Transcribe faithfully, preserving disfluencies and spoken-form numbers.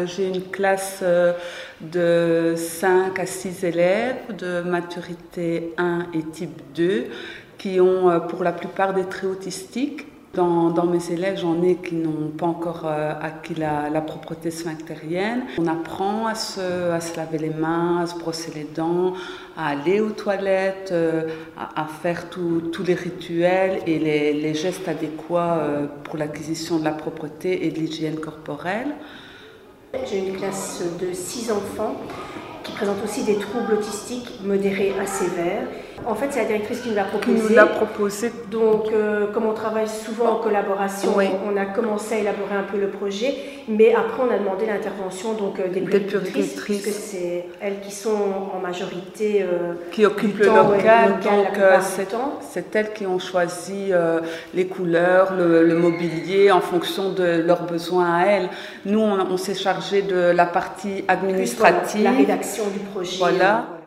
euh, j'ai une classe euh, de cinq à six élèves de maturité un et type deux qui ont euh, pour la plupart des traits autistiques. Dans, dans mes élèves, j'en ai qui n'ont pas encore euh, acquis la, la propreté sphinctérienne. On apprend à se, à se laver les mains, à se brosser les dents, à aller aux toilettes, euh, à, à faire tous les rituels et les, les gestes adéquats euh, pour l'acquisition de la propreté et de l'hygiène corporelle. J'ai une classe de six enfants qui présentent aussi des troubles autistiques modérés à sévères. En fait, c'est la directrice qui nous l'a proposé. Qui nous l'a proposé. Donc, euh, comme on travaille souvent en collaboration, oui. on a commencé à élaborer un peu le projet, mais après, on a demandé l'intervention donc des puéricultrices, puisque c'est elles qui sont en majorité euh, qui occupent le temps, local. Ouais, local donc, euh, c'est elles qui ont choisi euh, les couleurs, le, le mobilier en fonction de leurs besoins à elles. Nous, on, on s'est chargé de la partie administrative, la rédaction du projet. Voilà. Voilà.